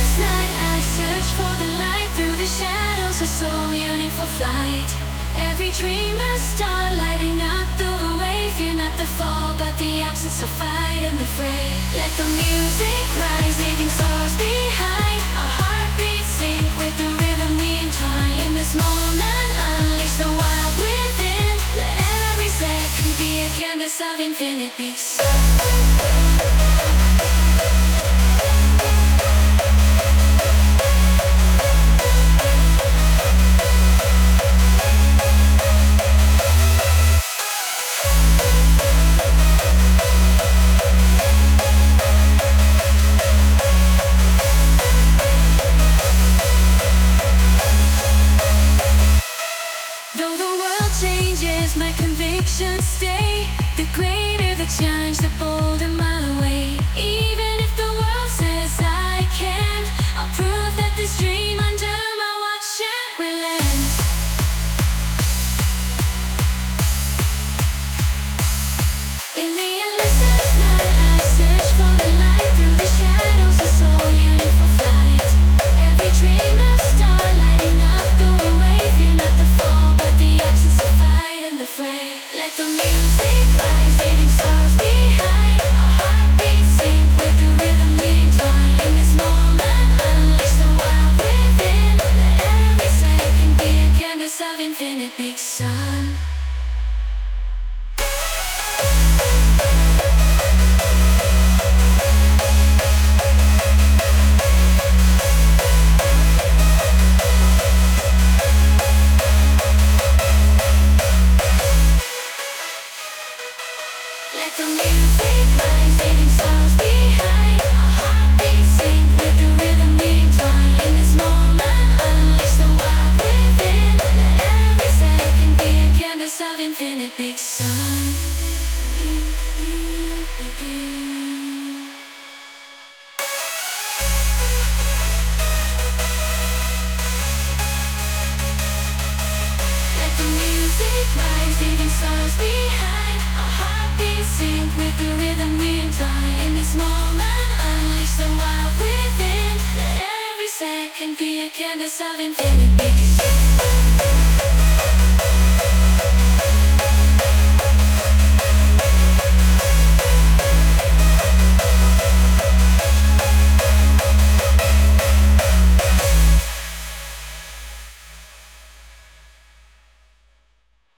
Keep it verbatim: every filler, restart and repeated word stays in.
listless night, I search for the light through the shadows, a soul yearning for flight. Every dream a star lighting up the way. Fear not the fall, but the absence of fight and the fray. Let the music rise, leaving stars behind. Our heartbeats sync with the rhythm we entwine. In this moment, unleash the wild within. Let every second be a canvas of infinite peace. Though the world changes, my convictions stay. The greater the challenge, the bolder my way. Even if the world says I can't, I'll prove that this dream under my watch shan't relent. In the endless night, I search for the light through the shadows, a soul yearning for flight. Every dream a star lighting up the way. Fear not the fall, but the absence of fight and the fray. Let the music rise, leaving stars behind. Our heartbeats sync with the rhythm we entwine. In this moment, unleash the wild within. Let every second be a canvas of infinite big sun. Let the music rise, leaving stars behind. Our heartbeats sync with the rhythm we entwine. In this moment, unleash the wild within. Let every second be a canvas of infinite big sun. Let the music rise, leaving stars behind. Our heartbeats sync with the rhythm we entwine. In this moment, unleash the wild within. Let every second be a canvas of infinite beauty.